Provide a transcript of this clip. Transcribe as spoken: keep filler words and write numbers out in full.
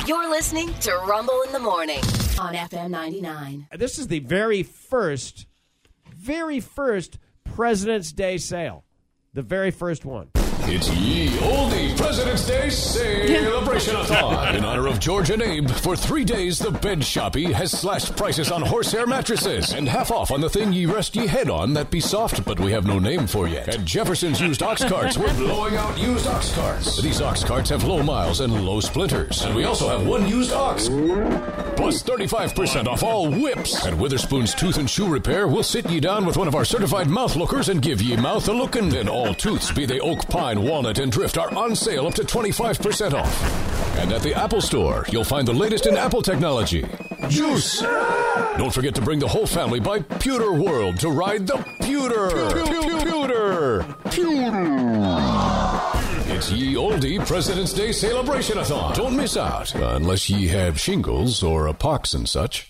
You're listening to Rumble in the Morning on F M ninety-nine. This is the very first, very first President's Day sale. The very first one. It's Ye Olde President's Day Celebration-a-thon. In honor of George and Abe, for three days, the Bed Shoppy has slashed prices on horsehair mattresses and half off on the thing ye rest ye head on that be soft, but we have no name for yet. At Jefferson's Used Ox Carts, we're blowing out used ox carts. These ox carts have low miles and low splinters. And we also have one used ox. Plus thirty-five percent off all whips. At Witherspoon's Tooth and Shoe Repair, we'll sit ye down with one of our certified mouth lookers and give ye mouth a lookin'. And all tooths, be they oak, pine, walnut, and drift, are on sale up to twenty-five percent off. And at the Apple Store, you'll find the latest in Apple technology. Juice! Don't forget to bring the whole family by Pewter World to ride the Pewter! Pewter! Pewter! It's Ye Olde President's Day Celebration-a-thon. Don't miss out, unless ye have shingles or a pox and such.